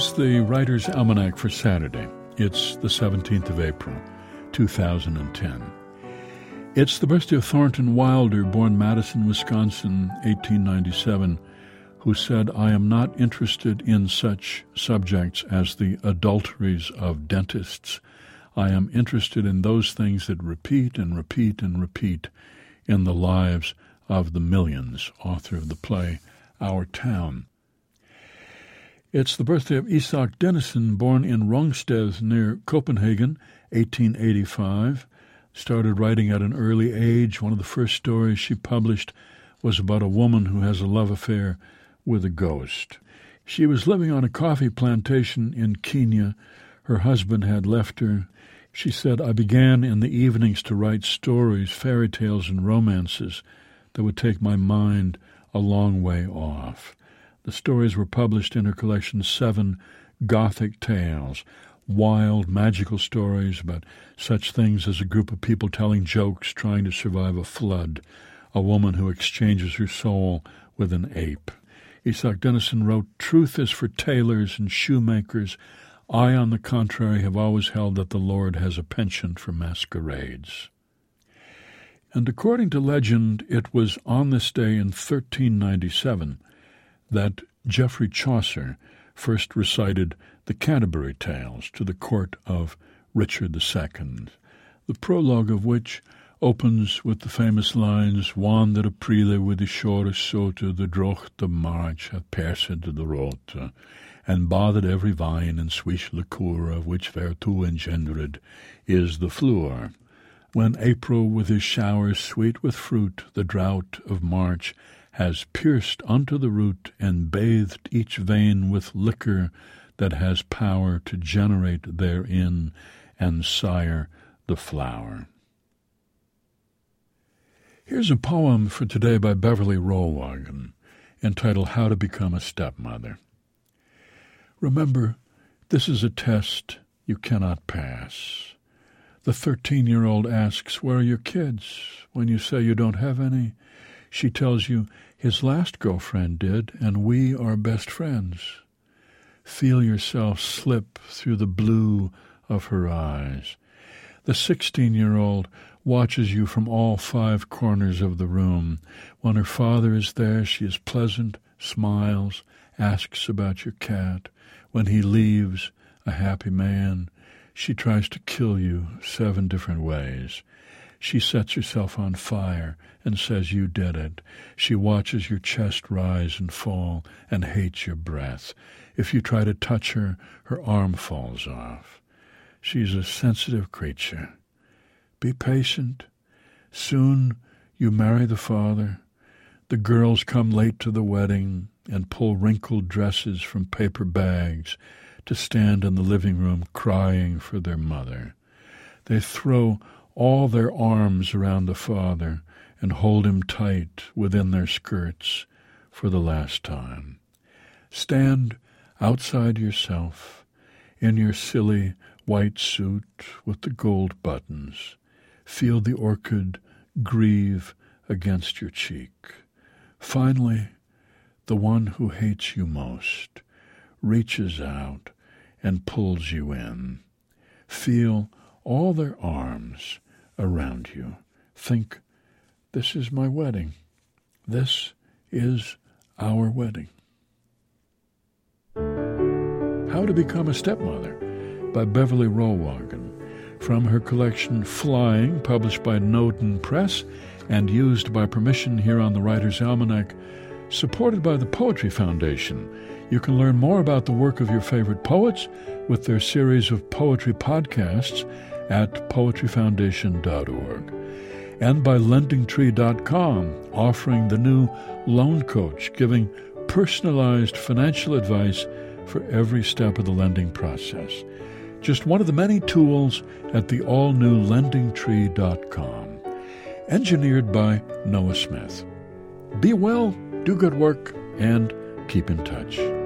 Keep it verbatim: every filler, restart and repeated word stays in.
Here's the Writer's Almanac for Saturday. It's the seventeenth of April, two thousand ten. It's the birthday of Thornton Wilder, born Madison, Wisconsin, eighteen ninety-seven, who said, "I am not interested in such subjects as the adulteries of dentists. I am interested in those things that repeat and repeat and repeat in the lives of the millions," author of the play Our Town. It's the birthday of Isak Dinesen, born in Rungsted near Copenhagen, eighteen eighty-five. Started writing at an early age. One of the first stories she published was about a woman who has a love affair with a ghost. She was living on a coffee plantation in Kenya. Her husband had left her. She said, "I began in the evenings to write stories, fairy tales, and romances that would take my mind a long way off." The stories were published in her collection Seven Gothic Tales, wild, magical stories about such things as a group of people telling jokes, trying to survive a flood, a woman who exchanges her soul with an ape. Isak Dinesen wrote, "Truth is for tailors and shoemakers. I, on the contrary, have always held that the Lord has a penchant for masquerades." And according to legend, it was on this day in thirteen ninety-seven that Geoffrey Chaucer first recited the Canterbury Tales to the court of Richard the Second, the prologue of which opens with the famous lines, "Wander aprile with the shore sote, the drocht of March hath pierced the rote, and bathed every vine and sweet liqueur, of which vertu engendered is the flower. When April with his showers sweet with fruit, the drought of March has pierced unto the root, and bathed each vein with liquor that has power to generate therein and sire the flower." Here's a poem for today by Beverly Rollwagen, entitled How to Become a Stepmother. Remember, this is a test you cannot pass. The thirteen-year-old asks, "Where are your kids?" When you say you don't have any, she tells you, "His last girlfriend did, and we are best friends." Feel yourself slip through the blue of her eyes. The sixteen-year-old watches you from all five corners of the room. When her father is there, she is pleasant, smiles, asks about your cat. When he leaves, a happy man, she tries to kill you seven different ways. She sets herself on fire and says you did it. She watches your chest rise and fall and hates your breath. If you try to touch her, her arm falls off. She's a sensitive creature. Be patient. Soon you marry the father. The girls come late to the wedding and pull wrinkled dresses from paper bags to stand in the living room crying for their mother. They throw all their arms around the father and hold him tight within their skirts for the last time. Stand outside yourself in your silly white suit with the gold buttons. Feel the orchid grieve against your cheek. Finally, the one who hates you most reaches out and pulls you in. Feel all their arms around you. Think, this is my wedding. This is our wedding. How to Become a Stepmother by Beverly Rollwagen, from her collection Flying, published by Noden Press and used by permission here on the Writer's Almanac, supported by the Poetry Foundation. You can learn more about the work of your favorite poets with their series of poetry podcasts at poetry foundation dot org. And by lending tree dot com, offering the new Loan Coach, giving personalized financial advice for every step of the lending process. Just one of the many tools at the all-new lending tree dot com. Engineered by Noah Smith. Be well, do good work, and keep in touch.